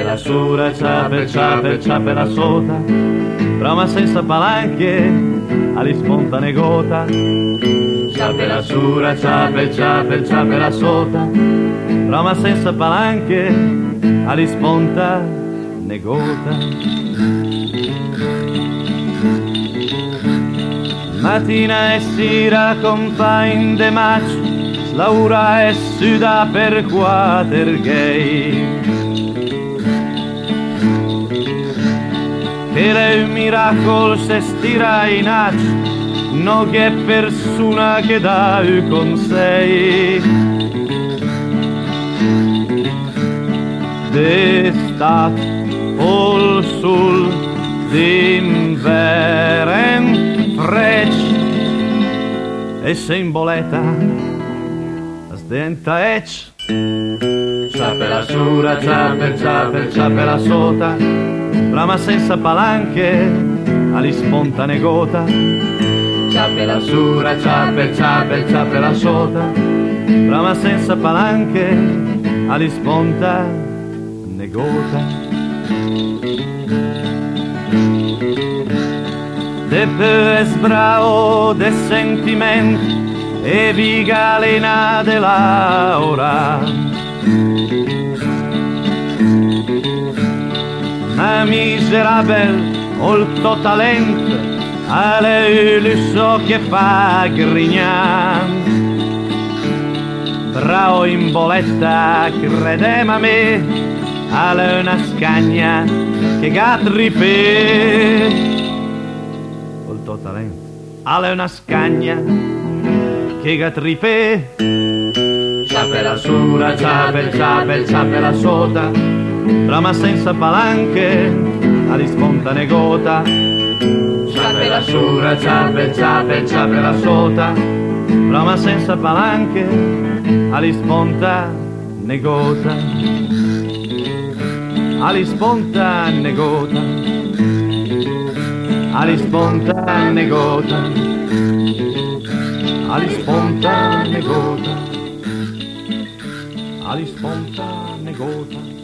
la sura, ciapela sota, brama senza palanche, ali spontane gota. Ciapela sura, ciapela sota, brama senza palanche, ali spontane gota. Mattina e sera compagn de match, Laura e suda per Watergate. Per un miracolo se stira in acc, no che persona che dà con sei. D'estat o sul d'invern freccia e se in boleta sdenta ecc. Ciapela sura, ciapela sota, brama senza palanche, ali spontane gota. Ciapela sura, ciapela sota, brama senza palanche, ali spontane gota. De peu esbrao de sentiment e vigalena de Laura. Ma miserabel olto talent alle lusso che fa grignan. Bravo in boletta, credem a me, alle una scagna che gatripè. Talento. Alle una scagna che gatripè. Ciapela sura, ciapela sota, brama senza palanche, ali spontane gota. Ciapela sura, ciapela sota, brama senza palanche, ali spontane gota. Ali spontane gota. Ali spontane gota, ali spontane gota, ali spontane gota.